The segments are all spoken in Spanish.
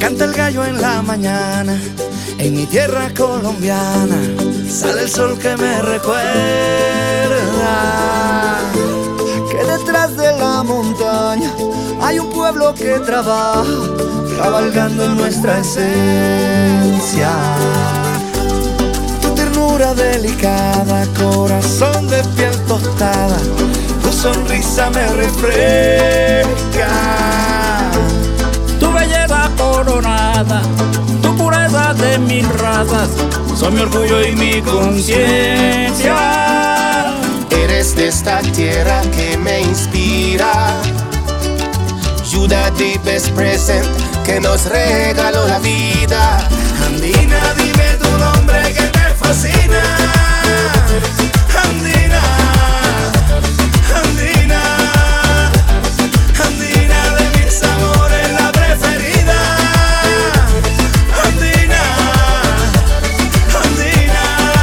canta el gallo en la mañana, en mi tierra colombiana sale el sol que me recuerda que detrás de la montaña hay un pueblo que trabaja, cabalgando en nuestra esencia. Tu ternura delicada, corazón de piel tostada, tu sonrisa me refresca. Tu belleza coronada, tu pureza de mil razas, son mi orgullo y mi conciencia. Eres de esta tierra que me inspira, you the deepest present que nos regaló la vida. Andina, dime tu nombre que te fascina. Andina, Andina, Andina de mis amores la preferida. Andina, Andina.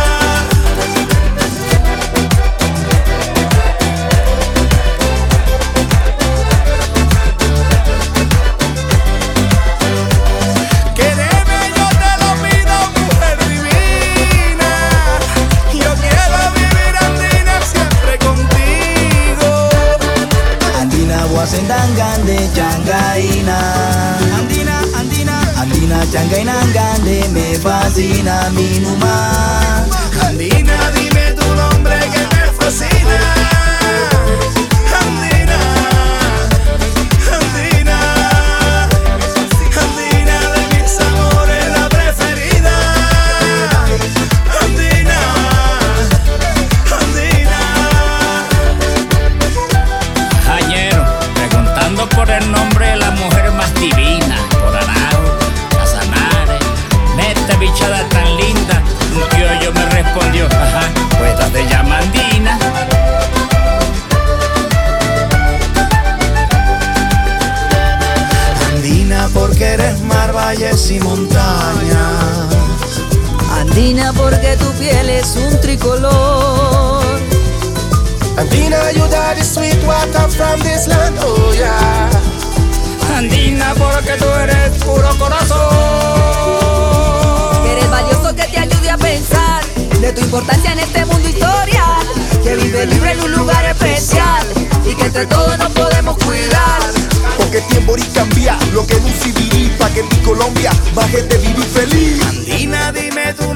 Quédeme, yo te lo pido, mujer divina. Yo quiero vivir, Andina, siempre contigo. Andina wasendangande changaina. Andina, Andina, Andina changainangande me fascina mi numa. Andina, dime tu nombre que te fascina. Andina, Andina, Andina de mis amores la preferida. Andina, Andina. Jañero, preguntando por el nombre de la mujer más divina, por Arao, Casanare, esta bichada tan linda. Un criollo me respondió, ajá, pues te llama Andina. Andina porque eres mar, valles y montañas. Andina porque tu piel es un tricolor. Andina, you are the sweet water from this land, oh yeah. Andina porque tú eres puro corazón. Eres valioso que te ayude a pensar de tu importancia en este mundo historial, que vive libre en un lugar especial y que entre todos nos podemos cuidar. Porque tiempo y cambia lo que no viví pa' que en mi Colombia baje de vivir feliz. Andina, dime tu